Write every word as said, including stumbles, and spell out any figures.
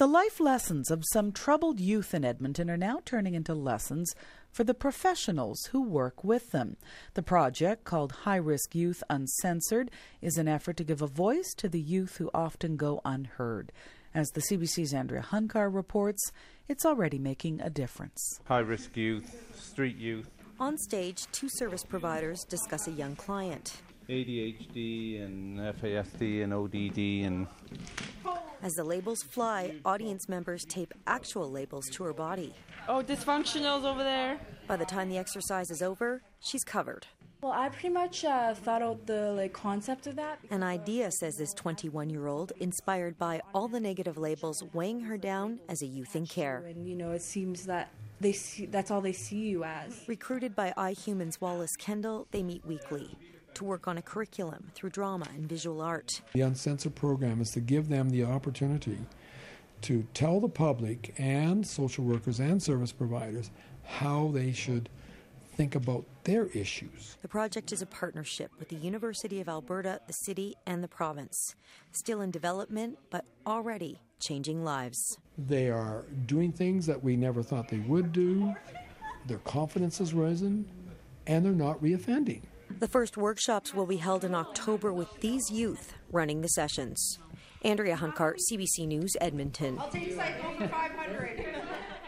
The life lessons of some troubled youth in Edmonton are now turning into lessons for the professionals who work with them. The project, called High Risk Youth Uncensored, is an effort to give a voice to the youth who often go unheard. As the C B C's Andrea Huncar reports, it's already making a difference. High risk youth, street youth. On stage, two service providers discuss a young client. A D H D and F A S D and O D D and... As the labels fly, audience members tape actual labels to her body. Oh, dysfunctional's over there. By the time the exercise is over, she's covered. Well, I pretty much uh, thought out the like concept of that. An idea, says this twenty-one-year-old, inspired by all the negative labels weighing her down as a youth in care. And, you know, it seems that they see, that's all they see you as. Recruited by iHuman's Wallace Kendall, they meet weekly to work on a curriculum through drama and visual art. The Uncensored program is to give them the opportunity to tell the public and social workers and service providers how they should think about their issues. The project is a partnership with the University of Alberta, the city, and the province. Still in development, but already changing lives. They are doing things that we never thought they would do. Their confidence has risen, and they're not reoffending. The first workshops will be held in October with these youth running the sessions. Andrea Huncar, C B C News, Edmonton. I'll take Psycho for five hundred.